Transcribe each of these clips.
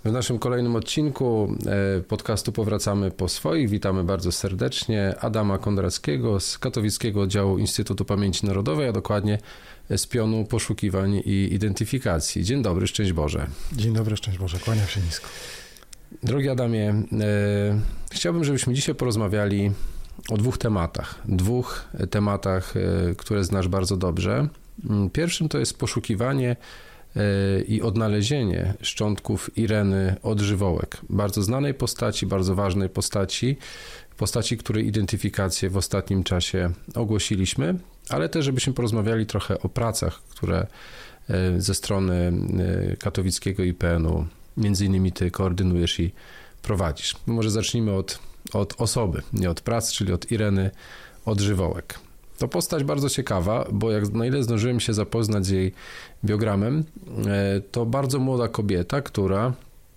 W naszym kolejnym odcinku podcastu Powracamy po swoich. Witamy bardzo serdecznie Adama Kondrackiego z Katowickiego Oddziału Instytutu Pamięci Narodowej, a dokładnie z pionu poszukiwań i identyfikacji. Dzień dobry, szczęść Boże. Dzień dobry, szczęść Boże, kłaniam się nisko. Drogi Adamie, chciałbym, żebyśmy dzisiaj porozmawiali o dwóch tematach, które znasz bardzo dobrze. Pierwszym to jest poszukiwanie i odnalezienie szczątków Ireny Odżywołek, bardzo znanej postaci, bardzo ważnej postaci, której identyfikację w ostatnim czasie ogłosiliśmy, ale też żebyśmy porozmawiali trochę o pracach, które ze strony katowickiego IPN-u między innymi ty koordynujesz i prowadzisz. Może zacznijmy od osoby, nie od prac, czyli od Ireny Odżywołek. To postać bardzo ciekawa, bo na ile zdążyłem się zapoznać z jej biogramem, to bardzo młoda kobieta, która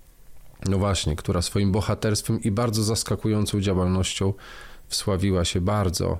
swoim bohaterstwem i bardzo zaskakującą działalnością wsławiła się bardzo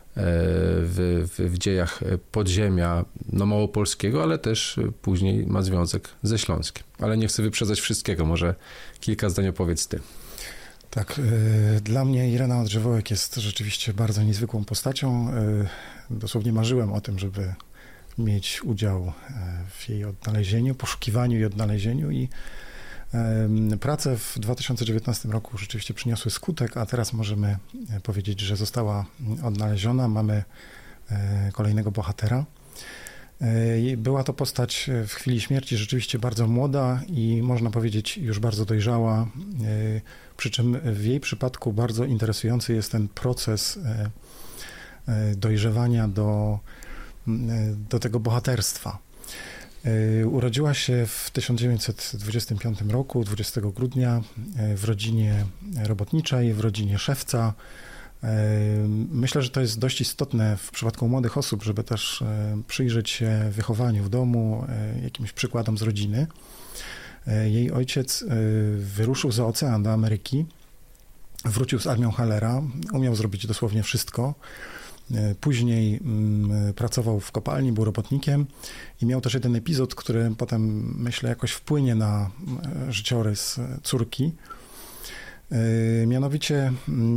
w dziejach podziemia małopolskiego, ale też później ma związek ze Śląskiem. Ale nie chcę wyprzedzać wszystkiego, może kilka zdań opowiedz ty. Tak, dla mnie Irena Odżywołek jest rzeczywiście bardzo niezwykłą postacią. Dosłownie marzyłem o tym, żeby mieć udział w jej odnalezieniu, poszukiwaniu i odnalezieniu i prace w 2019 roku rzeczywiście przyniosły skutek, a teraz możemy powiedzieć, że została odnaleziona. Mamy kolejnego bohatera. Była to postać w chwili śmierci rzeczywiście bardzo młoda i można powiedzieć już bardzo dojrzała, przy czym w jej przypadku bardzo interesujący jest ten proces dojrzewania do tego bohaterstwa. Urodziła się w 1925 roku, 20 grudnia, w rodzinie robotniczej, w rodzinie szewca. Myślę, że to jest dość istotne w przypadku młodych osób, żeby też przyjrzeć się wychowaniu w domu, jakimś przykładom z rodziny. Jej ojciec wyruszył za ocean do Ameryki, wrócił z armią Hallera, umiał zrobić dosłownie wszystko. Później pracował w kopalni, był robotnikiem i miał też jeden epizod, który potem, myślę, jakoś wpłynie na życiorys córki. Mianowicie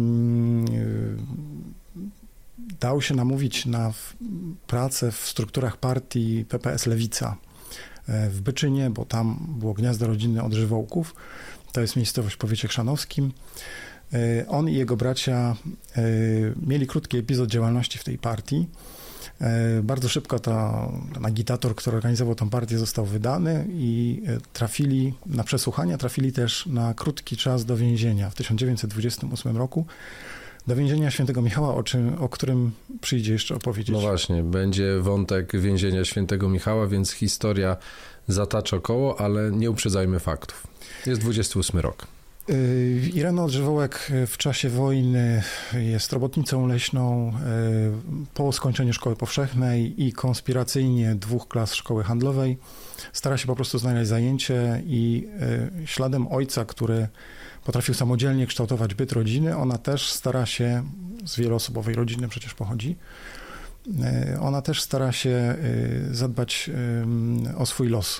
dał się namówić na pracę w strukturach partii PPS Lewica w Byczynie, bo tam było gniazdo rodziny Odżywołków. To jest miejscowość w powiecie chrzanowskim. On i jego bracia mieli krótki epizod działalności w tej partii. Bardzo szybko ten agitator, który organizował tę partię, został wydany i trafili na przesłuchania, trafili też na krótki czas do więzienia w 1928 roku. Do więzienia Świętego Michała, o którym przyjdzie jeszcze opowiedzieć. No właśnie, będzie wątek więzienia Świętego Michała, więc historia zatacza koło, ale nie uprzedzajmy faktów. Jest 28 rok. Irena Odżywołek w czasie wojny jest robotnicą leśną. Po skończeniu szkoły powszechnej i konspiracyjnie 2 klas szkoły handlowej stara się po prostu znaleźć zajęcie i śladem ojca, który potrafił samodzielnie kształtować byt rodziny, ona też stara się, z wieloosobowej rodziny przecież pochodzi, ona też stara się zadbać o swój los.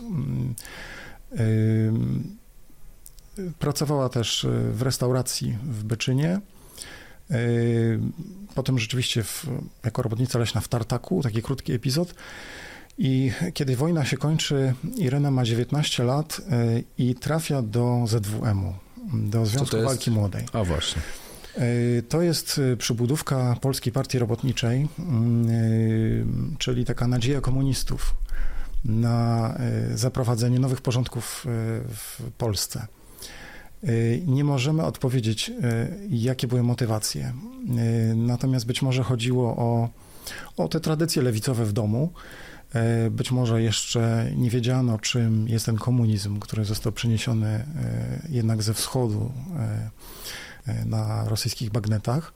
Pracowała też w restauracji w Byczynie, potem rzeczywiście jako robotnica leśna w Tartaku, taki krótki epizod. I kiedy wojna się kończy, Irena ma 19 lat i trafia do ZWM-u, do Związku Walki Młodej. A właśnie. To jest przybudówka Polskiej Partii Robotniczej, czyli taka nadzieja komunistów na zaprowadzenie nowych porządków w Polsce. Nie możemy odpowiedzieć, jakie były motywacje. Natomiast być może chodziło o te tradycje lewicowe w domu. Być może jeszcze nie wiedziano, czym jest ten komunizm, który został przeniesiony jednak ze wschodu na rosyjskich bagnetach.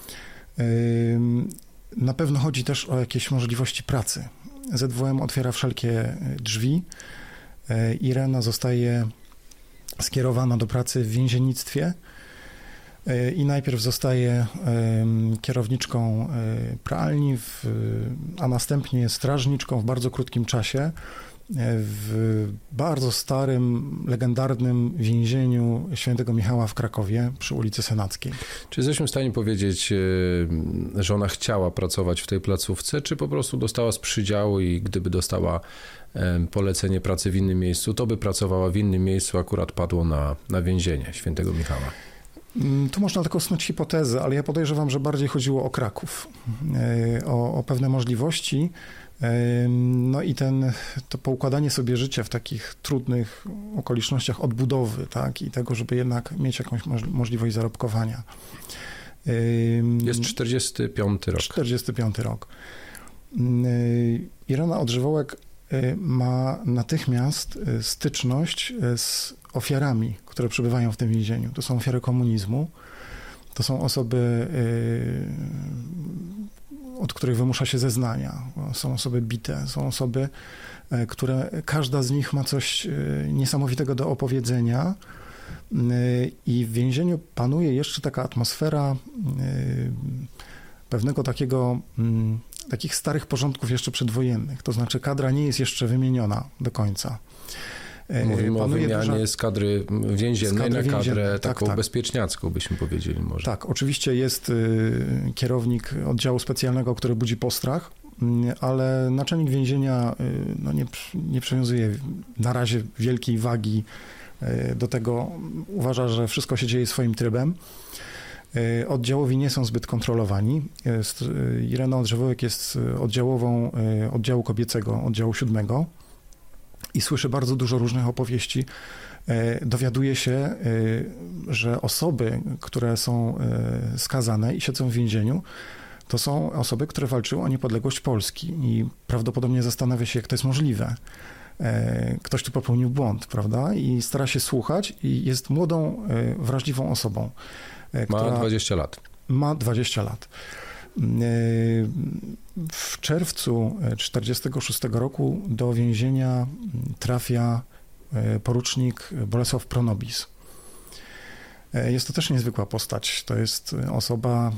Na pewno chodzi też o jakieś możliwości pracy. ZWM otwiera wszelkie drzwi. Irena zostaje skierowana do pracy w więziennictwie i najpierw zostaje kierowniczką pralni, a następnie strażniczką w bardzo krótkim czasie. w bardzo starym, legendarnym więzieniu Świętego Michała w Krakowie przy ulicy Senackiej. Czy jesteśmy w stanie powiedzieć, że ona chciała pracować w tej placówce, czy po prostu dostała z przydziału i gdyby dostała polecenie pracy w innym miejscu, to by pracowała w innym miejscu, akurat padło na więzienie Świętego Michała? Tu można tylko snuć hipotezę, ale ja podejrzewam, że bardziej chodziło o Kraków, o pewne możliwości, no i to poukładanie sobie życia w takich trudnych okolicznościach odbudowy, tak, i tego, żeby jednak mieć jakąś możliwość zarobkowania. Jest 45 rok. 45 rok. Irena Odżywołek ma natychmiast styczność z ofiarami, które przebywają w tym więzieniu. To są ofiary komunizmu, to są osoby, od których wymusza się zeznania, są osoby bite, są osoby, które każda z nich ma coś niesamowitego do opowiedzenia i w więzieniu panuje jeszcze taka atmosfera pewnego takich starych porządków jeszcze przedwojennych, to znaczy kadra nie jest jeszcze wymieniona do końca. Mówimy o wymianie z kadry więziennej na kadrę taką bezpieczniacką, byśmy powiedzieli może. Tak, oczywiście jest kierownik oddziału specjalnego, który budzi postrach, ale naczelnik więzienia nie przywiązuje na razie wielkiej wagi do tego. Uważa, że wszystko się dzieje swoim trybem. Oddziałowi nie są zbyt kontrolowani. Irena Odżywołek jest oddziałową oddziału kobiecego, oddziału 7 i słyszy bardzo dużo różnych opowieści. Dowiaduje się, że osoby, które są skazane i siedzą w więzieniu, to są osoby, które walczyły o niepodległość Polski i prawdopodobnie zastanawia się, jak to jest możliwe. Ktoś tu popełnił błąd, prawda? I stara się słuchać i jest młodą, wrażliwą osobą. Ma 20 lat. Ma 20 lat. W czerwcu 1946 roku do więzienia trafia porucznik Bolesław Pronobis. Jest to też niezwykła postać. To jest osoba,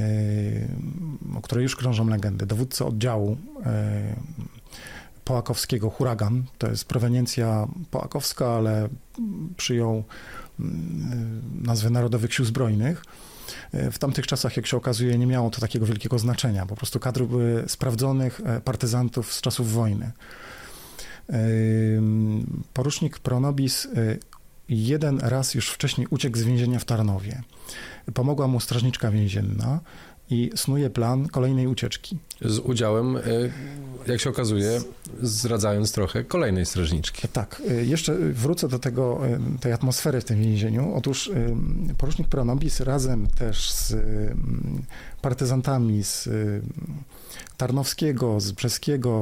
o której już krążą legendy. Dowódca oddziału połakowskiego Huragan. To jest proweniencja połakowska, ale przyjął nazwę Narodowych Sił Zbrojnych. W tamtych czasach, jak się okazuje, nie miało to takiego wielkiego znaczenia. Po prostu kadry były sprawdzonych partyzantów z czasów wojny. Porucznik Pronobis jeden raz już wcześniej uciekł z więzienia w Tarnowie. Pomogła mu strażniczka więzienna i snuje plan kolejnej ucieczki. Z udziałem, jak się okazuje, zdradzając trochę, kolejnej strażniczki. Tak. Jeszcze wrócę do tej atmosfery w tym więzieniu. Otóż porucznik Pronobis razem też z partyzantami z Tarnowskiego, z Brzeskiego,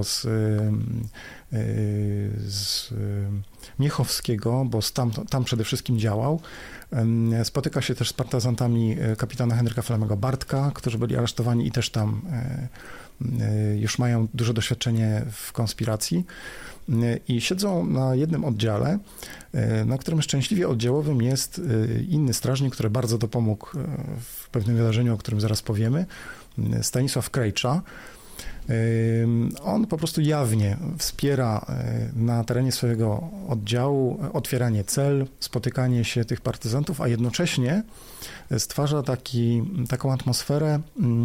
z Miechowskiego, bo tam przede wszystkim działał. Spotyka się też z partyzantami kapitana Henryka Flemego Bartka, którzy byli aresztowani i też tam już mają duże doświadczenie w konspiracji i siedzą na jednym oddziale, na którym szczęśliwie oddziałowym jest inny strażnik, który bardzo dopomógł w pewnym wydarzeniu, o którym zaraz powiemy, Stanisław Krejcza. On po prostu jawnie wspiera na terenie swojego oddziału otwieranie cel, spotykanie się tych partyzantów, a jednocześnie stwarza taką atmosferę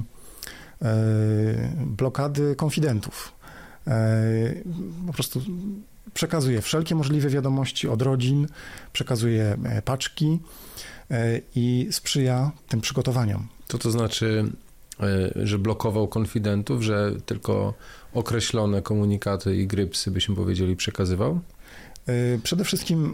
blokady konfidentów. Po prostu przekazuje wszelkie możliwe wiadomości od rodzin, przekazuje paczki i sprzyja tym przygotowaniom. To znaczy, że blokował konfidentów, że tylko określone komunikaty i grypsy, byśmy powiedzieli, przekazywał? Przede wszystkim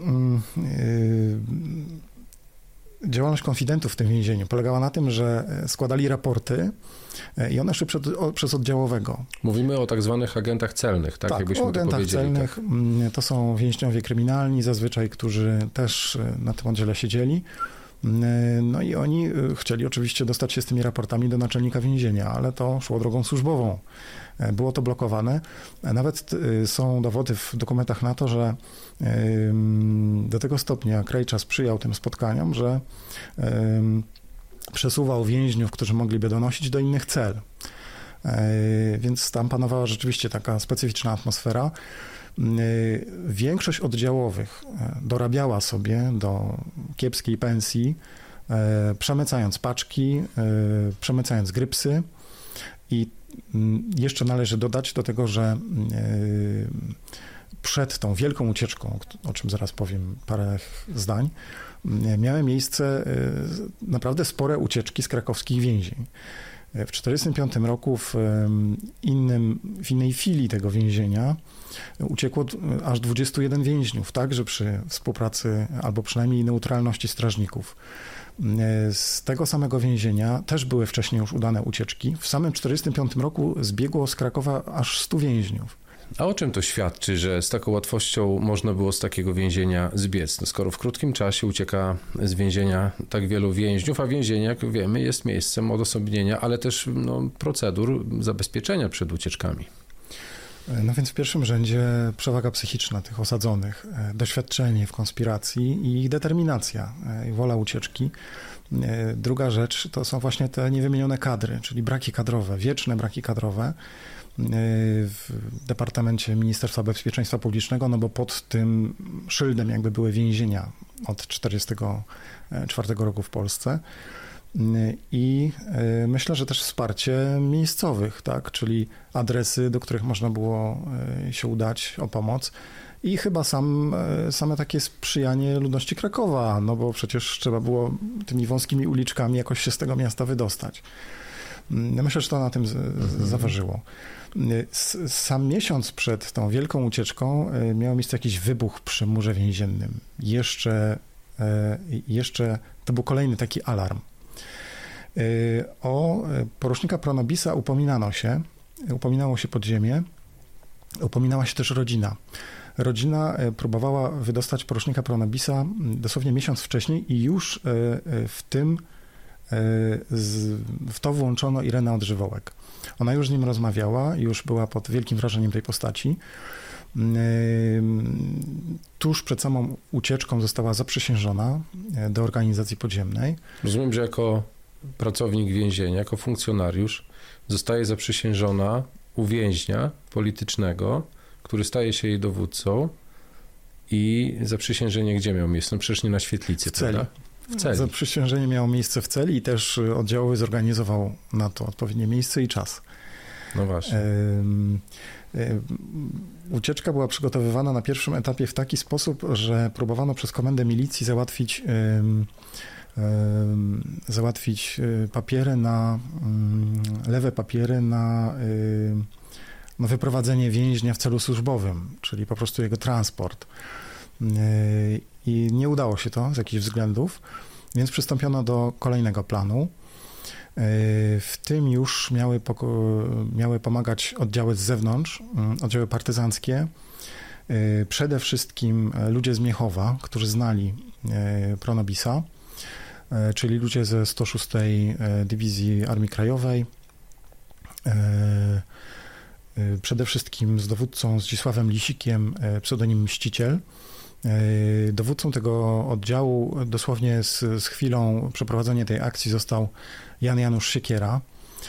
działalność konfidentów w tym więzieniu polegała na tym, że składali raporty i one szły przez oddziałowego. Mówimy o tak zwanych agentach celnych, tak? Tak, o agentach celnych. Tak? To są więźniowie kryminalni zazwyczaj, którzy też na tym oddziale siedzieli. No i oni chcieli oczywiście dostać się z tymi raportami do naczelnika więzienia, ale to szło drogą służbową. Było to blokowane. Nawet są dowody w dokumentach na to, że do tego stopnia Krejcza sprzyjał tym spotkaniom, że przesuwał więźniów, którzy mogliby donosić do innych cel. Więc tam panowała rzeczywiście taka specyficzna atmosfera. Większość oddziałowych dorabiała sobie do kiepskiej pensji, przemycając paczki, przemycając grypsy i jeszcze należy dodać do tego, że przed tą wielką ucieczką, o czym zaraz powiem parę zdań, miały miejsce naprawdę spore ucieczki z krakowskich więzień. W 1945 roku w innej filii tego więzienia uciekło aż 21 więźniów, także przy współpracy albo przynajmniej neutralności strażników. Z tego samego więzienia też były wcześniej już udane ucieczki. W samym 1945 roku zbiegło z Krakowa aż 100 więźniów. A o czym to świadczy, że z taką łatwością można było z takiego więzienia zbiec? No skoro w krótkim czasie ucieka z więzienia tak wielu więźniów, a więzienie, jak wiemy, jest miejscem odosobnienia, ale też procedur zabezpieczenia przed ucieczkami. No więc w pierwszym rzędzie przewaga psychiczna tych osadzonych, doświadczenie w konspiracji i ich determinacja, wola ucieczki. Druga rzecz to są właśnie te niewymienione kadry, czyli braki kadrowe, wieczne braki kadrowe w Departamencie Ministerstwa Bezpieczeństwa Publicznego, no bo pod tym szyldem jakby były więzienia od 1944 roku w Polsce. I myślę, że też wsparcie miejscowych, tak, czyli adresy, do których można było się udać o pomoc i chyba same takie sprzyjanie ludności Krakowa, no bo przecież trzeba było tymi wąskimi uliczkami jakoś się z tego miasta wydostać. Myślę, że to na tym zaważyło. Sam miesiąc przed tą wielką ucieczką miał miejsce jakiś wybuch przy murze więziennym. Jeszcze to był kolejny taki alarm. O porucznika Pronobisa upominało się podziemie, upominała się też rodzina. Rodzina próbowała wydostać porucznika Pronobisa dosłownie miesiąc wcześniej i już w to włączono Irenę Odżywołek. Ona już z nim rozmawiała, już była pod wielkim wrażeniem tej postaci. Tuż przed samą ucieczką została zaprzysiężona do organizacji podziemnej. Rozumiem, że jako pracownik więzienia, jako funkcjonariusz zostaje zaprzysiężona u więźnia politycznego, który staje się jej dowódcą i zaprzysiężenie gdzie miało miejsce? No przecież nie na świetlicy, w celi. Prawda? W celi. Zaprzysiężenie miało miejsce w celi i też oddziałowy zorganizował na to odpowiednie miejsce i czas. No właśnie. Ucieczka była przygotowywana na pierwszym etapie w taki sposób, że próbowano przez komendę milicji załatwić papiery lewe papiery na wyprowadzenie więźnia w celu służbowym, czyli po prostu jego transport. I nie udało się to z jakichś względów, więc przystąpiono do kolejnego planu. W tym już miały pomagać oddziały z zewnątrz, oddziały partyzanckie, przede wszystkim ludzie z Miechowa, którzy znali Pronobisa, czyli ludzie ze 106 Dywizji Armii Krajowej, przede wszystkim z dowódcą Zdzisławem Lisikiem, pseudonim Mściciel. Dowódcą tego oddziału dosłownie z chwilą przeprowadzenia tej akcji został Jan Janusz Siekiera,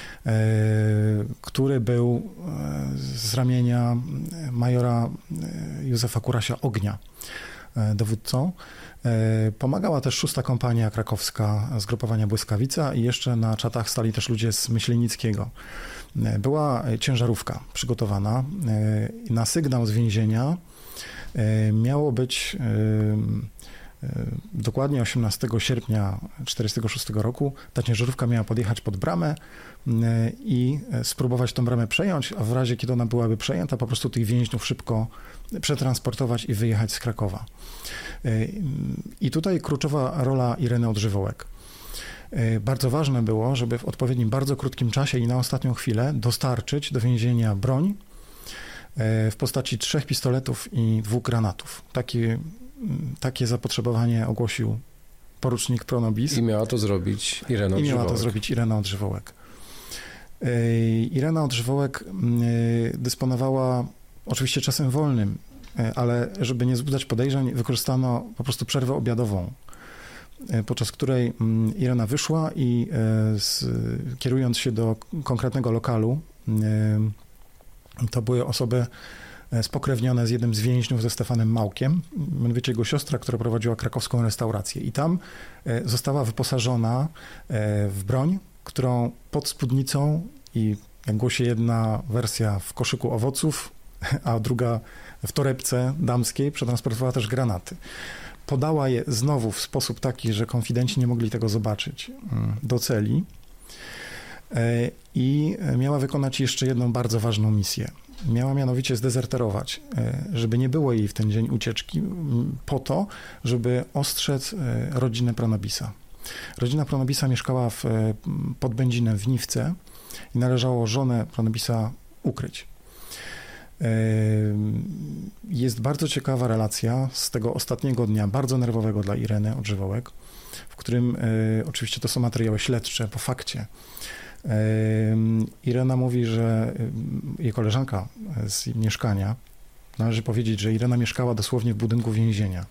który był z ramienia majora Józefa Kurasia Ognia dowódcą. Pomagała też 6. Kompania Krakowska zgrupowania Błyskawica i jeszcze na czatach stali też ludzie z Myślenickiego. Była ciężarówka przygotowana. Na sygnał z więzienia miało być dokładnie 18 sierpnia 1946 roku. Ta ciężarówka miała podjechać pod bramę i spróbować tą bramę przejąć, a w razie, kiedy ona byłaby przejęta, po prostu tych więźniów szybko przetransportować i wyjechać z Krakowa. I tutaj kluczowa rola Ireny Odżywołek. Bardzo ważne było, żeby w odpowiednim, bardzo krótkim czasie i na ostatnią chwilę dostarczyć do więzienia broń w postaci 3 pistoletów i 2 granatów. Takie zapotrzebowanie ogłosił porucznik Pronobis. I miała to zrobić Irena Odżywołek. Irena Odżywołek dysponowała oczywiście czasem wolnym, ale żeby nie wzbudzać podejrzeń, wykorzystano po prostu przerwę obiadową, podczas której Irena wyszła i kierując się do konkretnego lokalu, to były osoby spokrewnione z jednym z więźniów, ze Stefanem Małkiem, mianowicie jego siostra, która prowadziła krakowską restaurację. I tam została wyposażona w broń, którą pod spódnicą i, jak głosi jedna wersja, w koszyku owoców, a druga w torebce damskiej, przetransportowała też granaty. Podała je znowu w sposób taki, że konfidenci nie mogli tego zobaczyć, do celi i miała wykonać jeszcze jedną bardzo ważną misję. Miała mianowicie zdezerterować, żeby nie było jej w ten dzień ucieczki, po to, żeby ostrzec rodzinę Pronobisa. Rodzina Pronobisa mieszkała pod Będzinem w Niwce i należało żonę Pronobisa ukryć. Jest bardzo ciekawa relacja z tego ostatniego dnia, bardzo nerwowego dla Ireny Odżywołek, w którym oczywiście to są materiały śledcze po fakcie. Irena mówi, że jej koleżanka z mieszkania, należy powiedzieć, że Irena mieszkała dosłownie w budynku więzienia.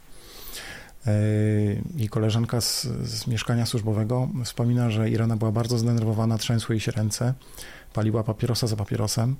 Jej koleżanka z mieszkania służbowego wspomina, że Irena była bardzo zdenerwowana, trzęsły jej się ręce, paliła papierosa za papierosem.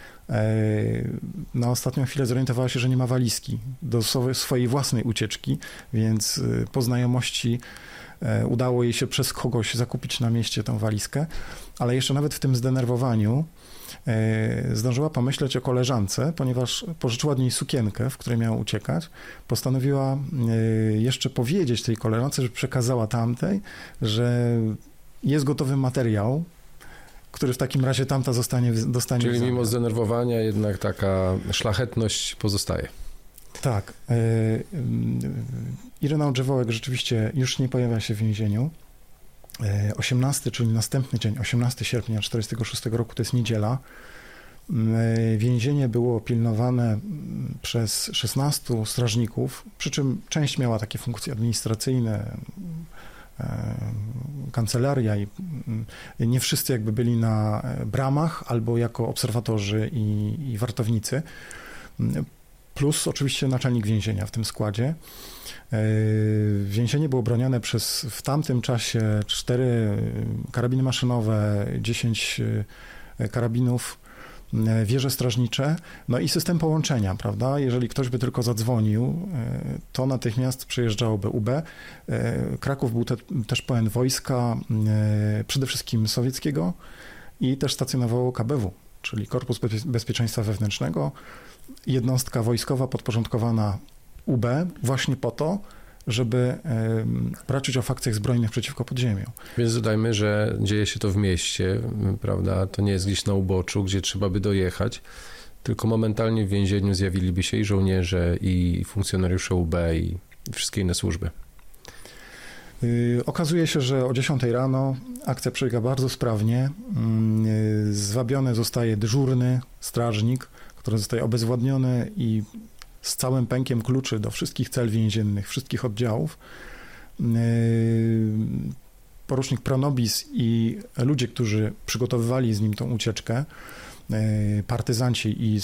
Na ostatnią chwilę zorientowała się, że nie ma walizki do swojej własnej ucieczki, więc po znajomości udało jej się przez kogoś zakupić na mieście tą walizkę, ale jeszcze nawet w tym zdenerwowaniu zdążyła pomyśleć o koleżance, ponieważ pożyczyła od niej sukienkę, w której miała uciekać. Postanowiła jeszcze powiedzieć tej koleżance, że przekazała tamtej, że jest gotowy materiał, który w takim razie tamta dostanie. Czyli mimo zdenerwowania jednak taka szlachetność pozostaje. Tak. Irena Odżywołek rzeczywiście już nie pojawia się w więzieniu. 18, czyli następny dzień, 18 sierpnia 1946 roku, to jest niedziela. Więzienie było pilnowane przez 16 strażników, przy czym część miała takie funkcje administracyjne, kancelaria i nie wszyscy jakby byli na bramach albo jako obserwatorzy i wartownicy, plus oczywiście naczelnik więzienia w tym składzie. Więzienie było bronione przez w tamtym czasie 4 karabiny maszynowe, 10 karabinów, wieże strażnicze, no i system połączenia, prawda? Jeżeli ktoś by tylko zadzwonił, to natychmiast przyjeżdżałoby UB. Kraków był też pełen wojska, przede wszystkim sowieckiego i też stacjonowało KBW, czyli Korpus Bezpieczeństwa Wewnętrznego, jednostka wojskowa podporządkowana UB właśnie po to, żeby raczyć o fakcjach zbrojnych przeciwko podziemiu. Więc dodajmy, że dzieje się to w mieście, prawda? To nie jest gdzieś na uboczu, gdzie trzeba by dojechać, tylko momentalnie w więzieniu zjawiliby się i żołnierze, i funkcjonariusze UB, i wszystkie inne służby. Okazuje się, że o 10 rano akcja przebiega bardzo sprawnie. Zwabiony zostaje dyżurny strażnik, który zostaje obezwładniony i z całym pękiem kluczy do wszystkich cel więziennych, wszystkich oddziałów. Porucznik Pronobis i ludzie, którzy przygotowywali z nim tą ucieczkę, partyzanci i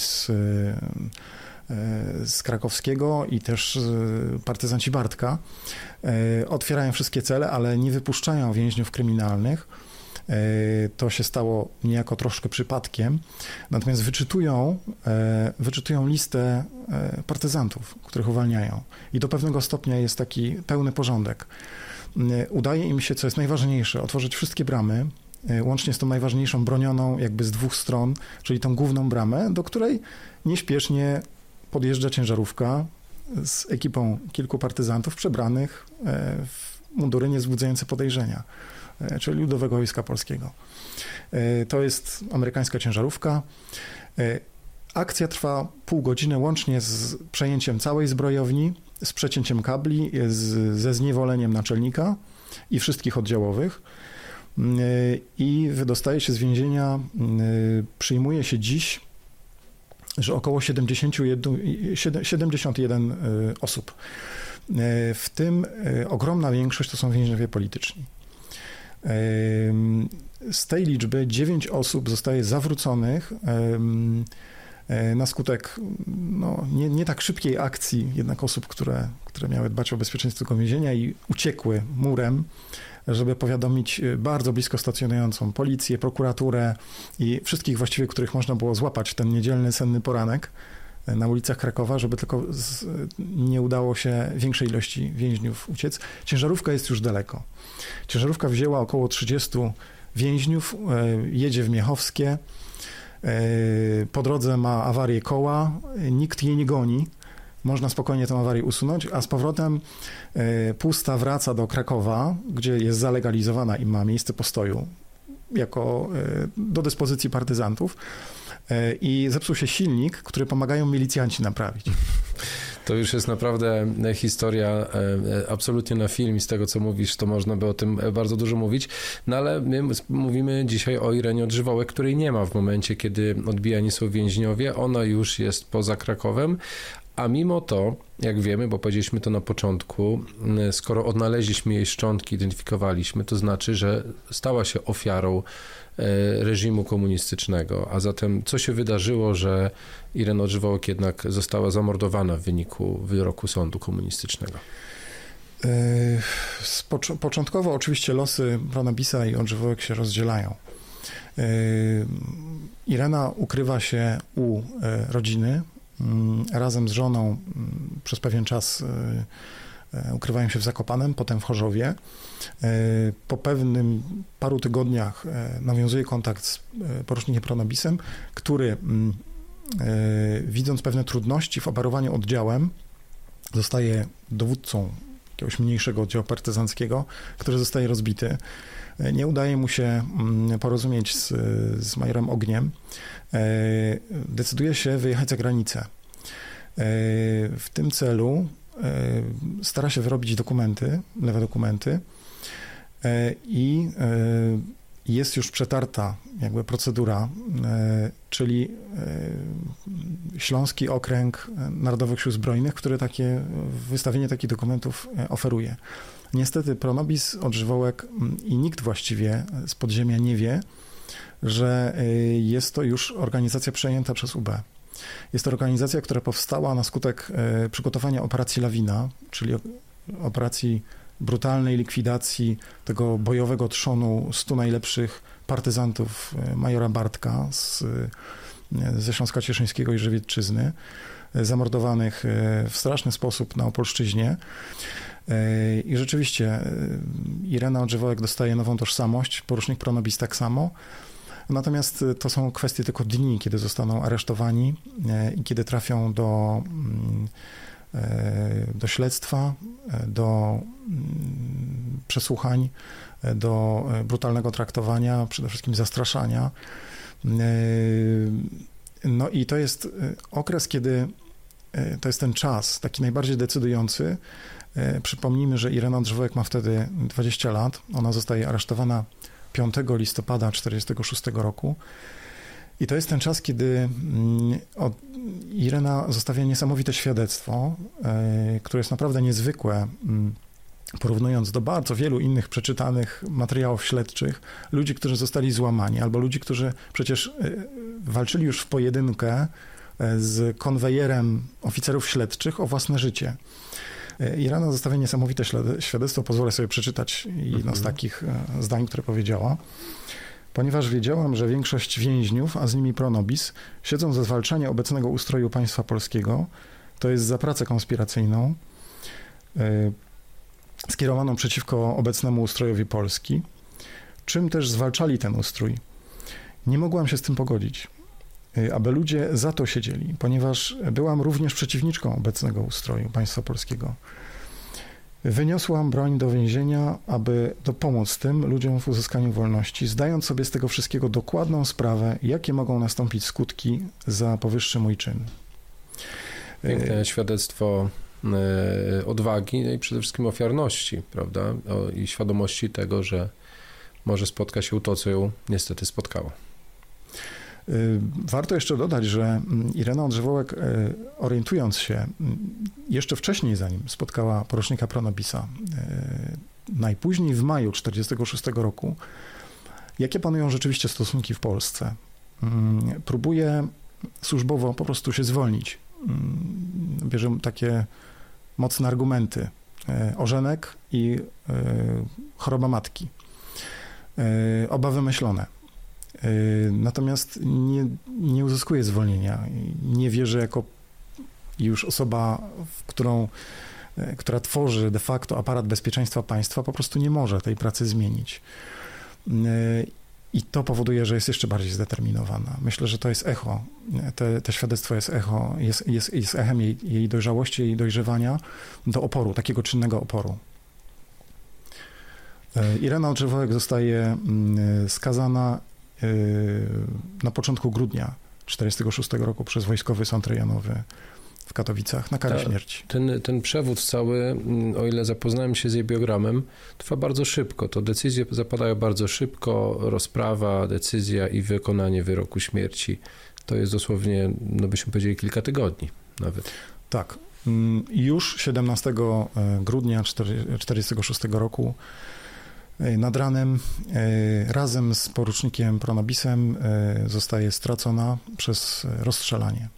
z krakowskiego i też partyzanci Bartka, otwierają wszystkie cele, ale nie wypuszczają więźniów kryminalnych. To się stało niejako troszkę przypadkiem, natomiast wyczytują listę partyzantów, których uwalniają i do pewnego stopnia jest taki pełny porządek. Udaje im się, co jest najważniejsze, otworzyć wszystkie bramy, łącznie z tą najważniejszą bronioną jakby z 2 stron, czyli tą główną bramę, do której nieśpiesznie podjeżdża ciężarówka z ekipą kilku partyzantów przebranych w mundury niewzbudzające podejrzenia, czyli Ludowego Wojska Polskiego. To jest amerykańska ciężarówka. Akcja trwa pół godziny łącznie z przejęciem całej zbrojowni, z przecięciem kabli, ze zniewoleniem naczelnika i wszystkich oddziałowych. I wydostaje się z więzienia, przyjmuje się dziś, że około 71 osób. W tym ogromna większość to są więźniowie polityczni. Z tej liczby 9 osób zostaje zawróconych na skutek nie tak szybkiej akcji jednak osób, które miały dbać o bezpieczeństwo tego więzienia i uciekły murem, żeby powiadomić bardzo blisko stacjonującą policję, prokuraturę i wszystkich właściwie, których można było złapać w ten niedzielny, senny poranek, na ulicach Krakowa, żeby tylko nie udało się większej ilości więźniów uciec. Ciężarówka jest już daleko. Ciężarówka wzięła około 30 więźniów, jedzie w Miechowskie, po drodze ma awarię koła, nikt jej nie goni, można spokojnie tę awarię usunąć, a z powrotem pusta wraca do Krakowa, gdzie jest zalegalizowana i ma miejsce postoju do dyspozycji partyzantów i zepsuł się silnik, który pomagają milicjanci naprawić. To już jest naprawdę historia absolutnie na film i z tego, co mówisz, to można by o tym bardzo dużo mówić, no ale my mówimy dzisiaj o Irenie Odżywołek, której nie ma w momencie, kiedy odbijani są więźniowie, ona już jest poza Krakowem, a mimo to, jak wiemy, bo powiedzieliśmy to na początku, skoro odnaleźliśmy jej szczątki, identyfikowaliśmy, to znaczy, że stała się ofiarą reżimu komunistycznego. A zatem co się wydarzyło, że Irena Odżywołek jednak została zamordowana w wyniku wyroku sądu komunistycznego? Początkowo oczywiście losy Pronobisa i Odżywołek się rozdzielają. Irena ukrywa się u rodziny, razem z żoną przez pewien czas ukrywają się w Zakopanem, potem w Chorzowie. Po pewnym paru tygodniach nawiązuje kontakt z porucznikiem Pronobisem, który widząc pewne trudności w operowaniu oddziałem, zostaje dowódcą jakiegoś mniejszego oddziału partyzanckiego, który zostaje rozbity. Nie udaje mu się porozumieć z majorem Ogniem. Decyduje się wyjechać za granicę. W tym celu stara się wyrobić dokumenty, lewe dokumenty i jest już przetarta jakby procedura, czyli Śląski Okręg Narodowych Sił Zbrojnych, który wystawienie takich dokumentów oferuje. Niestety Pronobis, Odżywołek i nikt właściwie z podziemia nie wie, że jest to już organizacja przejęta przez UB. Jest to organizacja, która powstała na skutek przygotowania operacji Lawina, czyli operacji brutalnej likwidacji tego bojowego trzonu 100 najlepszych partyzantów majora Bartka ze Śląska Cieszyńskiego i Żywiecczyzny, zamordowanych w straszny sposób na Opolszczyźnie. I rzeczywiście Irena Odżywołek dostaje nową tożsamość, porucznik Pronobis tak samo. Natomiast to są kwestie tylko dni, kiedy zostaną aresztowani i kiedy trafią do śledztwa, do przesłuchań, do brutalnego traktowania, przede wszystkim zastraszania. No i to jest okres, kiedy to jest ten czas taki najbardziej decydujący. Przypomnijmy, że Irena Odżywołek ma wtedy 20 lat. Ona zostaje aresztowana 5 listopada 1946 roku. I to jest ten czas, kiedy Irena zostawia niesamowite świadectwo, które jest naprawdę niezwykłe, porównując do bardzo wielu innych przeczytanych materiałów śledczych, ludzi, którzy zostali złamani, albo ludzi, którzy przecież walczyli już w pojedynkę z konwejerem oficerów śledczych o własne życie. Irena zostawia niesamowite świadectwo, pozwolę sobie przeczytać jedno z takich zdań, które powiedziała. Ponieważ wiedziałam, że większość więźniów, a z nimi Pronobis, siedzą za zwalczanie obecnego ustroju państwa polskiego, to jest za pracę konspiracyjną skierowaną przeciwko obecnemu ustrojowi Polski, czym też zwalczali ten ustrój. Nie mogłam się z tym pogodzić, aby ludzie za to siedzieli, ponieważ byłam również przeciwniczką obecnego ustroju państwa polskiego. Wyniosłam broń do więzienia, aby dopomóc tym ludziom w uzyskaniu wolności, zdając sobie z tego wszystkiego dokładną sprawę, jakie mogą nastąpić skutki za powyższy mój czyn. Piękne świadectwo odwagi no i przede wszystkim ofiarności, prawda? I świadomości tego, że może spotka się to, co ją niestety spotkało. Warto jeszcze dodać, że Irena Odżywołek, orientując się jeszcze wcześniej, zanim spotkała porucznika Pronobisa, najpóźniej w maju 1946 roku, jakie panują rzeczywiście stosunki w Polsce, próbuje służbowo po prostu się zwolnić. Bierze takie mocne argumenty. Ożenek i choroba matki. Oba wymyślone. Natomiast nie uzyskuje zwolnienia. Nie wie, że jako i już osoba, która tworzy de facto aparat bezpieczeństwa państwa, po prostu nie może tej pracy zmienić. I to powoduje, że jest jeszcze bardziej zdeterminowana. Myślę, że to jest echo, to świadectwo jest echo, jest echem jej dojrzałości, jej dojrzewania do oporu, takiego czynnego oporu. Irena Odrzywołek zostaje skazana na początku grudnia 1946 roku przez Wojskowy Sąd Rejonowy w Katowicach na karę śmierci. Ten przewód cały, o ile zapoznałem się z jej biogramem, trwa bardzo szybko. To decyzje zapadają bardzo szybko, rozprawa, decyzja i wykonanie wyroku śmierci. To jest dosłownie, no byśmy powiedzieli, kilka tygodni nawet. Tak. Już 17 grudnia 1946 roku nad ranem razem z porucznikiem Pronobisem zostaje stracona przez rozstrzelanie.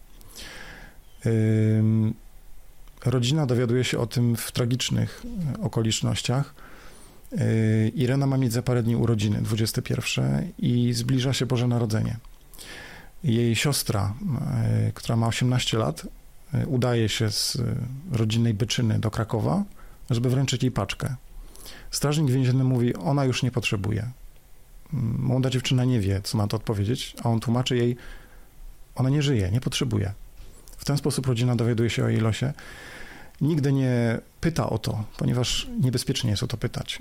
Rodzina dowiaduje się o tym w tragicznych okolicznościach. Irena ma mieć za parę dni urodziny, 21, i zbliża się Boże Narodzenie. Jej siostra, która ma 18 lat, udaje się z rodzinnej Byczyny do Krakowa, żeby wręczyć jej paczkę. Strażnik więzienny mówi, ona już nie potrzebuje. Młoda dziewczyna nie wie, co na to odpowiedzieć, a on tłumaczy jej, ona nie żyje, nie potrzebuje. W ten sposób rodzina dowiaduje się o jej losie. Nigdy nie pyta o to, ponieważ niebezpiecznie jest o to pytać.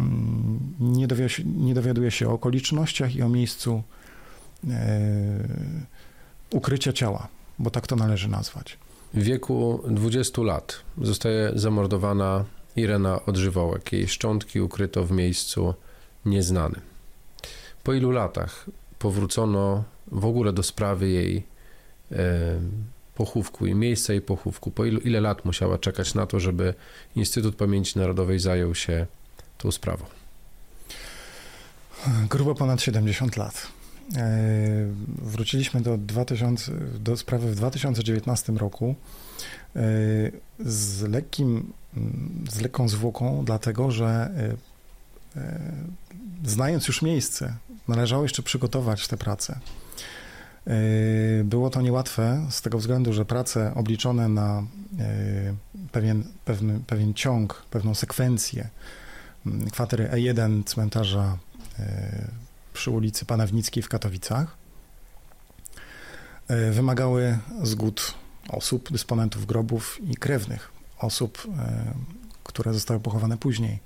Nie dowiaduje się o okolicznościach i o miejscu ukrycia ciała, bo tak to należy nazwać. W wieku 20 lat zostaje zamordowana Irena Odrzywołek. Jej szczątki ukryto w miejscu nieznanym. Po ilu latach powrócono w ogóle do sprawy jej pochówku i miejsca jej pochówku? Ile lat musiała czekać na to, żeby Instytut Pamięci Narodowej zajął się tą sprawą? Grubo ponad 70 lat. Wróciliśmy do sprawy w 2019 roku z lekką zwłoką, dlatego że znając już miejsce, należało jeszcze przygotować te prace. Było to niełatwe z tego względu, że prace obliczone na pewien ciąg, pewną sekwencję kwatery E1 cmentarza przy ulicy Panewnickiej w Katowicach wymagały zgód osób, dysponentów grobów i krewnych osób, które zostały pochowane później.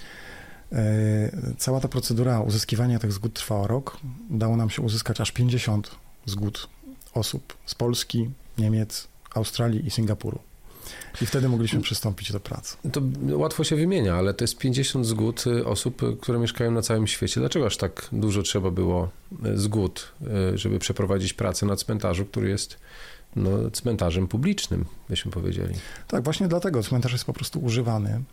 Cała ta procedura uzyskiwania tych zgód trwała rok. Udało nam się uzyskać aż 50 zgód osób z Polski, Niemiec, Australii i Singapuru. I wtedy mogliśmy przystąpić do pracy. To łatwo się wymienia, ale to jest 50 zgód osób, które mieszkają na całym świecie. Dlaczego aż tak dużo trzeba było zgód, żeby przeprowadzić pracę na cmentarzu, który jest cmentarzem publicznym, byśmy powiedzieli? Tak, właśnie dlatego cmentarz jest po prostu używany.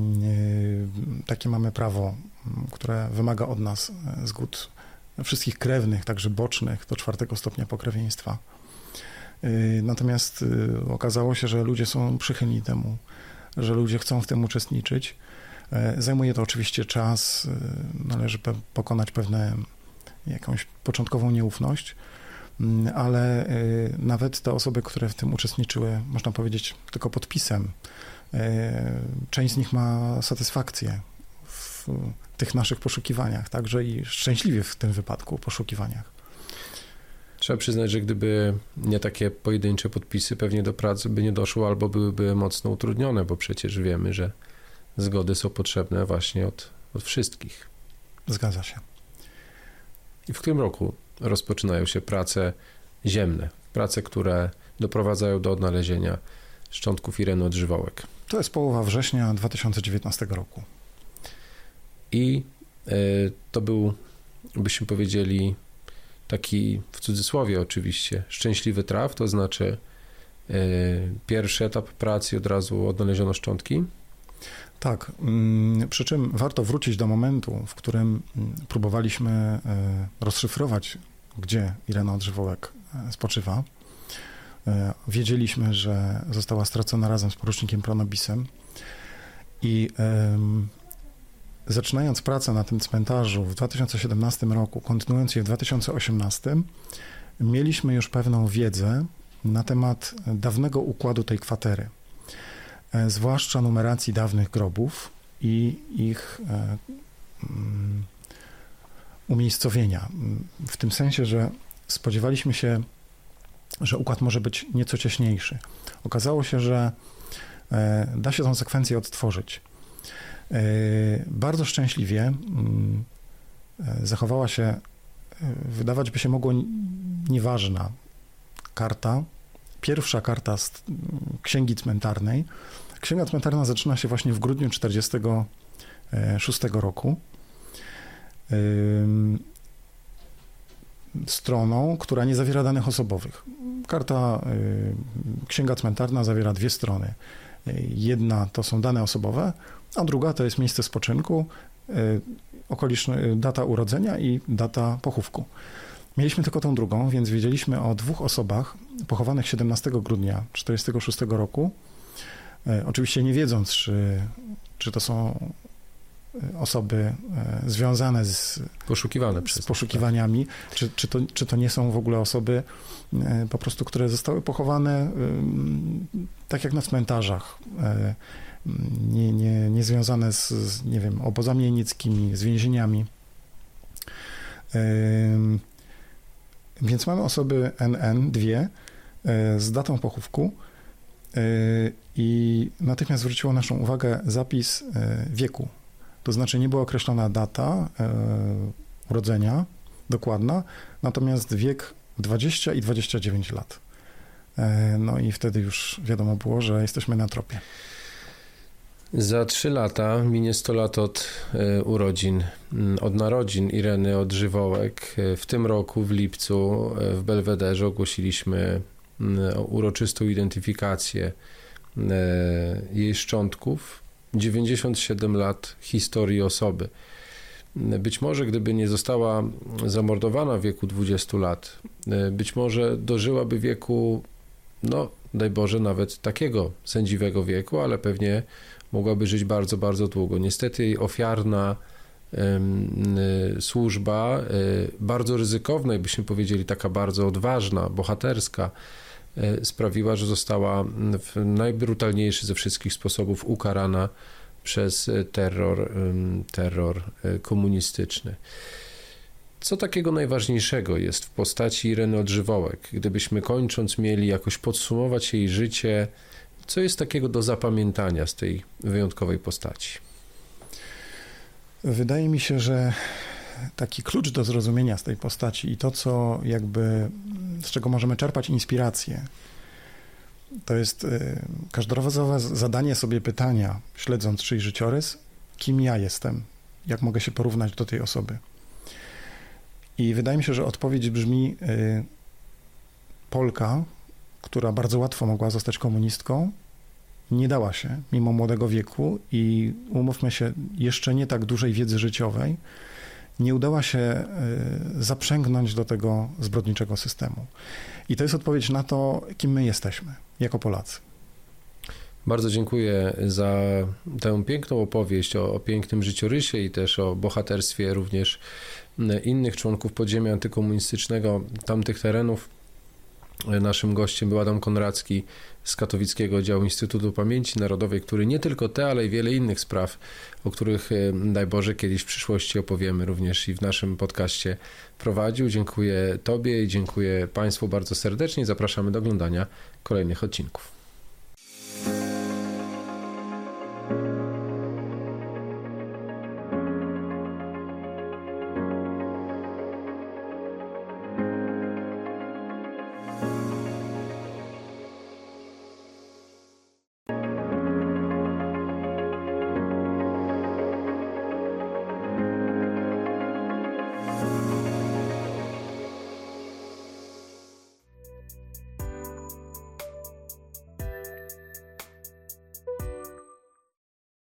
Takie mamy prawo, które wymaga od nas zgód wszystkich krewnych, także bocznych, do 4. stopnia pokrewieństwa. Natomiast okazało się, że ludzie są przychylni temu, że ludzie chcą w tym uczestniczyć. Zajmuje to oczywiście czas, należy pokonać jakąś początkową nieufność, ale nawet te osoby, które w tym uczestniczyły, można powiedzieć, tylko podpisem, część z nich ma satysfakcję w tych naszych poszukiwaniach, także i szczęśliwie w tym wypadku poszukiwaniach. Trzeba przyznać, że gdyby nie takie pojedyncze podpisy, pewnie do pracy by nie doszło albo byłyby mocno utrudnione, bo przecież wiemy, że zgody są potrzebne właśnie od wszystkich. Zgadza się. I w którym roku rozpoczynają się prace ziemne, prace, które doprowadzają do odnalezienia szczątków Ireny Odrzywołek? To jest połowa września 2019 roku. I to był, byśmy powiedzieli, taki, w cudzysłowie oczywiście, szczęśliwy traf, to znaczy pierwszy etap pracy i od razu odnaleziono szczątki? Tak, przy czym warto wrócić do momentu, w którym próbowaliśmy rozszyfrować, gdzie Irena Odrzywołek spoczywa. Wiedzieliśmy, że została stracona razem z porucznikiem Pronobisem i zaczynając pracę na tym cmentarzu w 2017 roku, kontynuując je w 2018, mieliśmy już pewną wiedzę na temat dawnego układu tej kwatery, zwłaszcza numeracji dawnych grobów i ich umiejscowienia. W tym sensie, że spodziewaliśmy się, że układ może być nieco cieśniejszy. Okazało się, że da się tą sekwencję odtworzyć. Bardzo szczęśliwie zachowała się, wydawać by się mogło, nieważna karta, pierwsza karta z księgi cmentarnej. Księga cmentarna zaczyna się właśnie w grudniu 1946 roku. Stroną, która nie zawiera danych osobowych. Księga cmentarna zawiera 2 strony. Jedna to są dane osobowe, a druga to jest miejsce spoczynku, data urodzenia i data pochówku. Mieliśmy tylko tą drugą, więc wiedzieliśmy o 2 osobach pochowanych 17 grudnia 1946 roku. Oczywiście nie wiedząc, czy to są osoby związane z poszukiwaniami, czy to nie są w ogóle osoby po prostu, które zostały pochowane tak jak na cmentarzach, nie związane z, nie wiem, obozami jenickimi, z więzieniami. Więc mamy osoby NN, 2, z datą pochówku i natychmiast zwróciło naszą uwagę zapis wieku. To znaczy nie była określona data urodzenia dokładna, natomiast wiek 20 i 29 lat. No i wtedy już wiadomo było, że jesteśmy na tropie. Za 3 lata minie 100 lat od narodzin Ireny Odżywołek. W tym roku, w lipcu, w Belwederze ogłosiliśmy uroczystą identyfikację jej szczątków. 97 lat historii osoby. Być może gdyby nie została zamordowana w wieku 20 lat, być może dożyłaby wieku, no daj Boże, nawet takiego sędziwego wieku, ale pewnie mogłaby żyć bardzo, bardzo długo. Niestety jej ofiarna służba, bardzo ryzykowna, jakbyśmy powiedzieli, taka bardzo odważna, bohaterska, sprawiła, że została w najbrutalniejszy ze wszystkich sposobów ukarana przez terror komunistyczny. Co takiego najważniejszego jest w postaci Ireny Odżywołek? Gdybyśmy kończąc mieli jakoś podsumować jej życie, co jest takiego do zapamiętania z tej wyjątkowej postaci? Wydaje mi się, że taki klucz do zrozumienia z tej postaci i to, co jakby, z czego możemy czerpać inspirację, to jest każdorazowe zadanie sobie pytania, śledząc czyjś życiorys, kim ja jestem, jak mogę się porównać do tej osoby. I wydaje mi się, że odpowiedź brzmi Polka, która bardzo łatwo mogła zostać komunistką, nie dała się mimo młodego wieku i umówmy się, jeszcze nie tak dużej wiedzy życiowej, nie udała się zaprzęgnąć do tego zbrodniczego systemu. I to jest odpowiedź na to, kim my jesteśmy, jako Polacy. Bardzo dziękuję za tę piękną opowieść o pięknym życiorysie i też o bohaterstwie również innych członków podziemia antykomunistycznego tamtych terenów. Naszym gościem był Adam Konracki z katowickiego działu Instytutu Pamięci Narodowej, który nie tylko te, ale i wiele innych spraw, o których, daj Boże, kiedyś w przyszłości opowiemy również i w naszym podcaście prowadził. Dziękuję Tobie i dziękuję Państwu bardzo serdecznie. Zapraszamy do oglądania kolejnych odcinków.